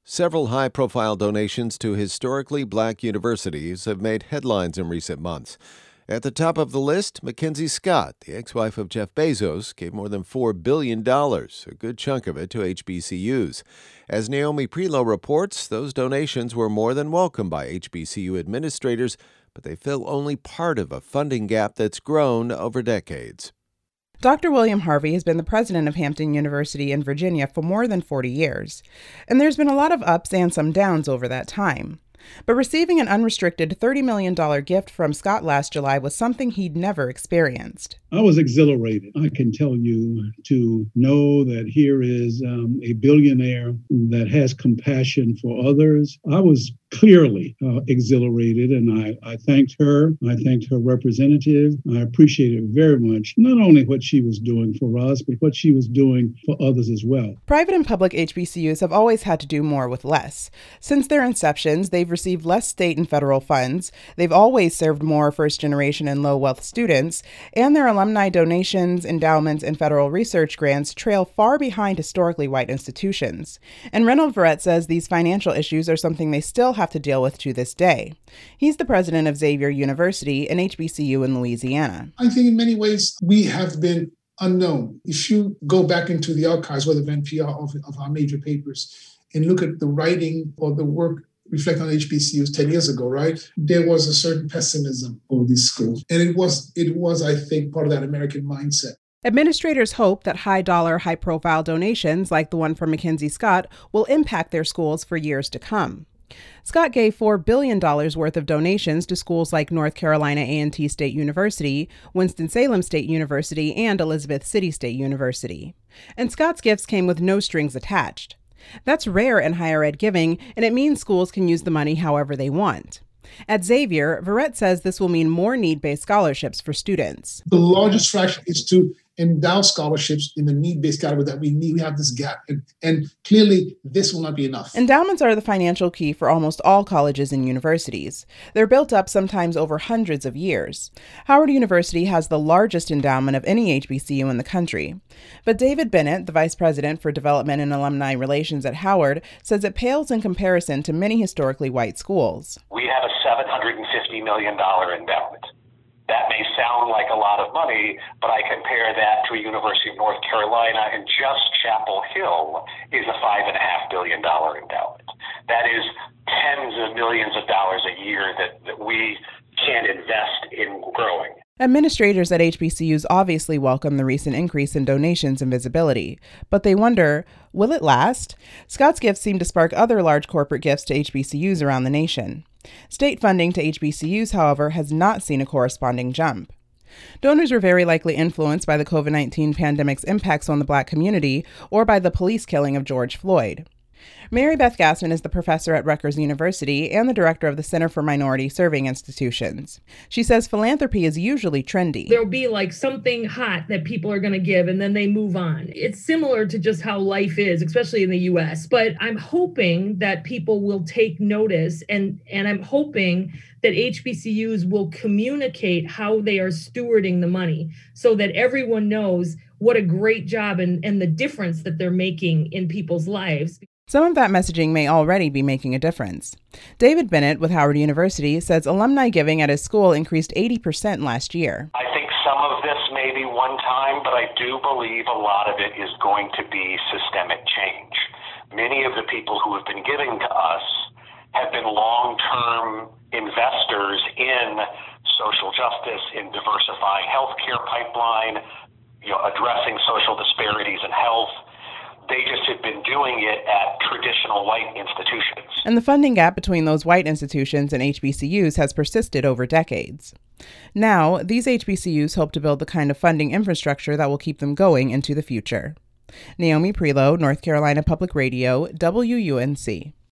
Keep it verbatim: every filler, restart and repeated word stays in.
Several high-profile donations to historically black universities have made headlines in recent months. At the top of the list, Mackenzie Scott, the ex-wife of Jeff Bezos, gave more than four billion dollars, a good chunk of it to H B C Us. As Naomi Prelow reports, those donations were more than welcome by H B C U administrators, but they fill only part of a funding gap that's grown over decades. Doctor William Harvey has been the president of Hampton University in Virginia for more than forty years, and there's been a lot of ups and some downs over that time. But receiving an unrestricted thirty million dollars gift from Scott last July was something he'd never experienced. I was exhilarated. I can tell you, to know that here is um, a billionaire that has compassion for others. I was clearly uh, exhilarated, and I, I thanked her. I thanked her representative. I appreciated very much not only what she was doing for us, but what she was doing for others as well. Private and public H B C Us have always had to do more with less. Since their inceptions, they've received less state and federal funds. They've always served more first-generation and low-wealth students, and their alumni donations, endowments, and federal research grants trail far behind historically white institutions. And Reynold Verrett says these financial issues are something they still have to deal with to this day. He's the president of Xavier University, an H B C U in Louisiana. I think in many ways we have been unknown. If you go back into the archives, whether of N P R or of, of our major papers, and look at the writing or the work reflect on H B C Us ten years ago, right? There was a certain pessimism of these schools. And it was, it was, I think, part of that American mindset. Administrators hope that high-dollar, high-profile donations, like the one from Mackenzie Scott, will impact their schools for years to come. Scott gave four billion dollars worth of donations to schools like North Carolina A and T State University, Winston-Salem State University, and Elizabeth City State University. And Scott's gifts came with no strings attached. That's rare in higher ed giving, and it means schools can use the money however they want. At Xavier, Verrett says this will mean more need-based scholarships for students. The largest fraction is to endow scholarships in the need-based category that we need. We have this gap, and, and clearly this will not be enough. Endowments are the financial key for almost all colleges and universities. They're built up sometimes over hundreds of years. Howard University has the largest endowment of any H B C U in the country. But David Bennett, the vice president for development and alumni relations at Howard, says it pales in comparison to many historically white schools. We have a seven hundred fifty million dollars endowment. That may sound like a lot of money, but I compare that to a University of North Carolina, and just Chapel Hill is a five point five billion dollars endowment. That is tens of millions of dollars a year that, that we can invest in growing. Administrators at H B C Us obviously welcome the recent increase in donations and visibility, but they wonder, will it last? Scott's gifts seem to spark other large corporate gifts to H B C Us around the nation. State funding to H B C Us, however, has not seen a corresponding jump. Donors were very likely influenced by the covid nineteen pandemic's impacts on the black community or by the police killing of George Floyd. Mary Beth Gassman is the professor at Rutgers University and the director of the Center for Minority Serving Institutions. She says philanthropy is usually trendy. There'll be like something hot that people are going to give and then they move on. It's similar to just how life is, especially in the U S. But I'm hoping that people will take notice, and, and I'm hoping that H B C Us will communicate how they are stewarding the money so that everyone knows what a great job and, and the difference that they're making in people's lives. Some of that messaging may already be making a difference. David Bennett with Howard University says alumni giving at his school increased eighty percent last year. I think some of this may be one time, but I do believe a lot of it is going to be systemic change. Many of the people who have been giving to us have been long-term investors in social justice, in diversifying healthcare pipeline, you know, addressing social disparities in health. They just have been doing it at traditional white institutions. And the funding gap between those white institutions and H B C Us has persisted over decades. Now, these H B C Us hope to build the kind of funding infrastructure that will keep them going into the future. Naomi Prelow, North Carolina Public Radio, W U N C.